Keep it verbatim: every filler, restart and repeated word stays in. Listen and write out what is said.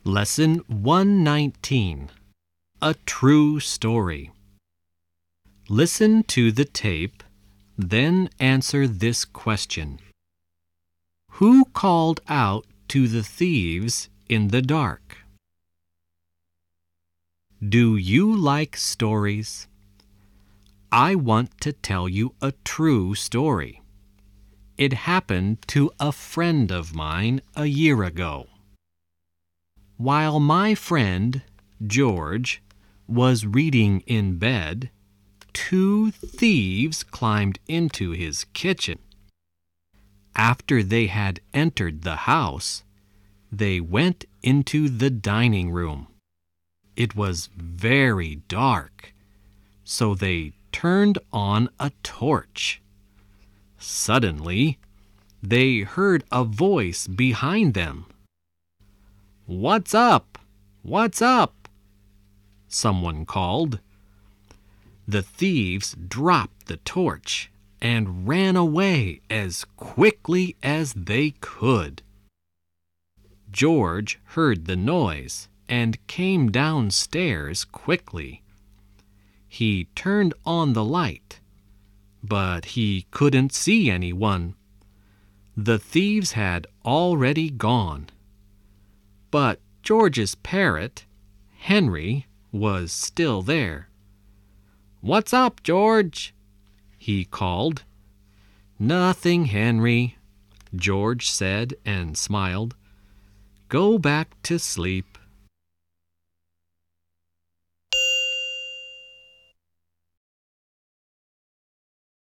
Lesson one nineteen. A True Story. Listen to the tape, then answer this question. Who called out to the thieves in the dark? Do you like stories? I want to tell you a true story. It happened to a friend of mine a year ago. While my friend, George, was reading in bed, two thieves climbed into his kitchen. After they had entered the house, they went into the dining room. It was very dark, so they turned on a torch. Suddenly, they heard a voice behind them. "What's up? What's up?" someone called. The thieves dropped the torch and ran away as quickly as they could. George heard the noise and came downstairs quickly. He turned on the light, but he couldn't see anyone. The thieves had already gone. But George's parrot, Henry, was still there. "What's up, George?" he called. "Nothing, Henry," George said and smiled. "Go back to sleep."